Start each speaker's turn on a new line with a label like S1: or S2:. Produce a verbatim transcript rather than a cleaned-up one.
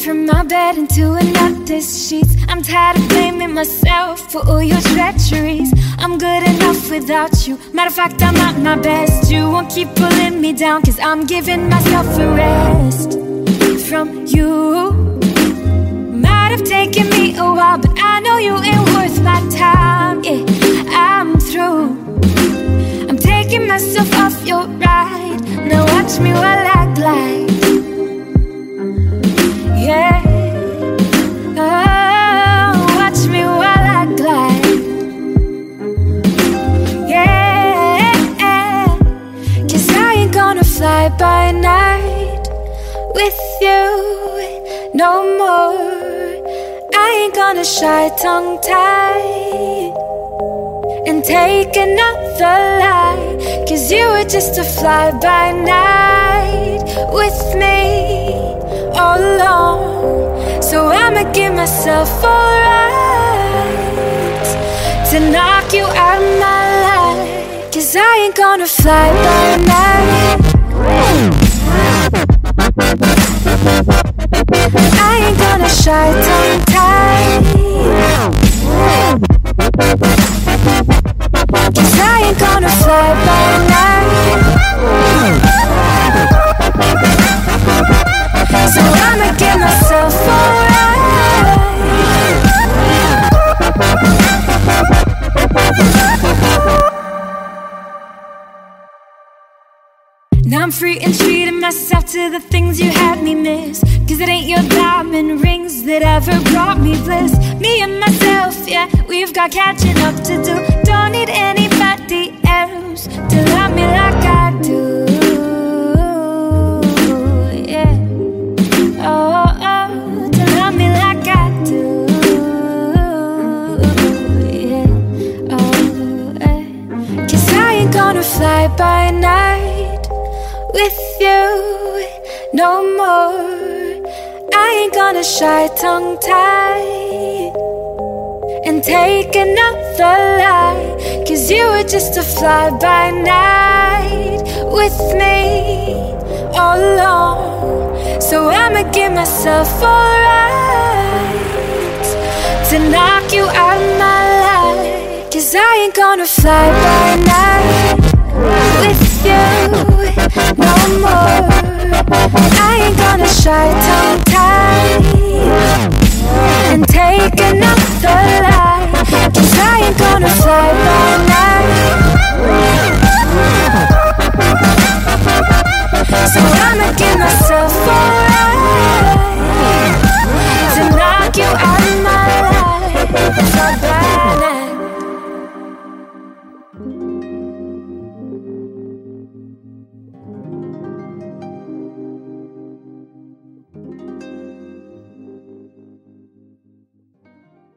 S1: from my bed into another sheets. I'm tired of blaming myself for all your treacheries. I'm good enough without you. Matter of fact, I'm at my best. You won't keep pulling me down, cause I'm giving myself a rest from you. Might have taken me a while, but I know you ain't worth my time. Yeah, I'm through. I'm taking myself off your ride. Now watch me while I glide. Yeah, oh, watch me while I glide. Yeah, cause I ain't gonna fly by night with you no more. I ain't gonna shy tongue-tied and take another lie, cause you were just a fly-by-night with me all along. So I'ma give myself a right to knock you out of my life, cause I ain't gonna fly by night. I ain't gonna shy tongue-tied, cause I ain't gonna fly by night. So I'ma give myself a right. Now I'm free and treating myself to the things you had me miss, cause it ain't your diamond rings that ever brought me bliss. Me and myself, yeah, we've got catching up to do. Don't need anybody else to love me like I do. Yeah, oh, oh, to love me like I do. Yeah, oh, eh. Cause I ain't gonna fly by night with you no more. I ain't gonna shy tongue-tied and take another lie, cause you were just a fly-by-night with me all along. So I'ma give myself a right to knock you out of my life, cause I ain't gonna fly by night with you no more. I ain't gonna shy tongue